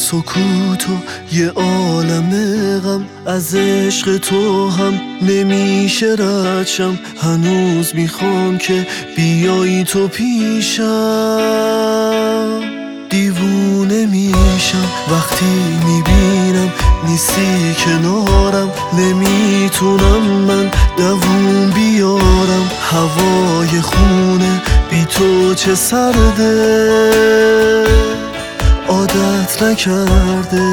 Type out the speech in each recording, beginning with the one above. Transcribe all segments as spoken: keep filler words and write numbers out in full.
سکوت و یه عالم غم، از عشق تو هم نمیشه ردشم. هنوز میخوام که بیایی تو پیشم. دیوونه میشم وقتی میبینم نیستی کنارم. نمیتونم من دووم بیارم. هوای خونه بی تو چه سرده، عادت نکرده.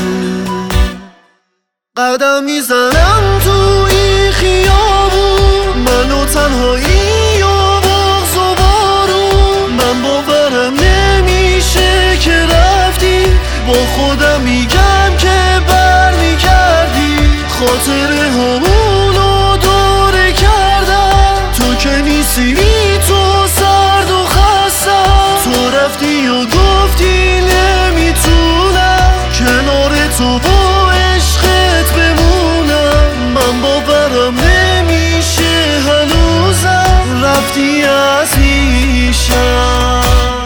قدم میزنم تو این خیابون، منو تنهایی و بغض و بارون. من باورم نمیشه که رفتی، با خودم میگم که برمیگردی. خاطره همونو دوره کردم، تو که نیستی بی تو سرد و خستم. تو رفتی و گفتی نمیتونم کنار تو با عشقت بمونم. من باورم نمیشه هنوزم رفتی از پیشم.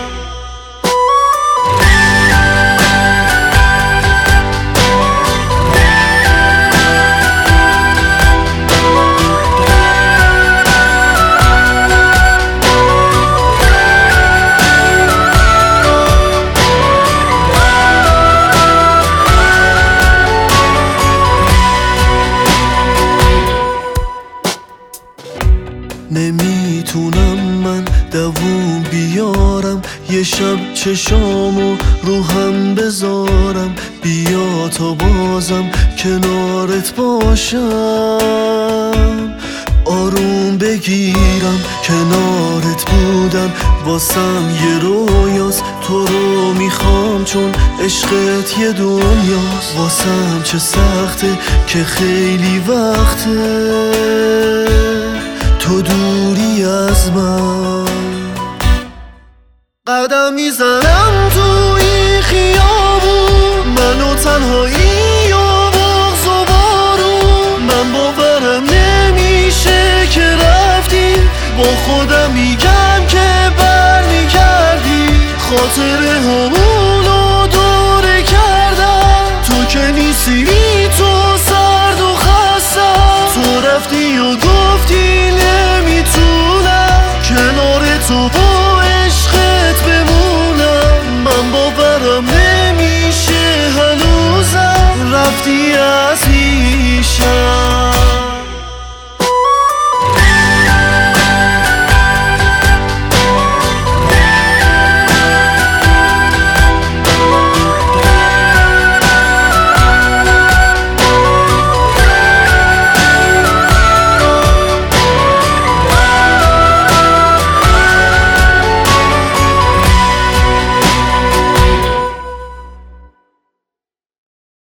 نمیتونم من دووم بیارم، یه شب چشامو رو هم بذارم. بیا تا بازم کنارت باشم، آروم بگیرم. کنارت بودن واسم یه رویاست، تو رو میخوام چون عشقت یه دنیاست. واسم چه سخته که خیلی وقته تو دوری از من. قدم میزنم تو این خیابون، منو تنهایی و بغض و بارون. من باورم نمیشه که رفتی، با خودم میگم که برمیگردی. خاطره هم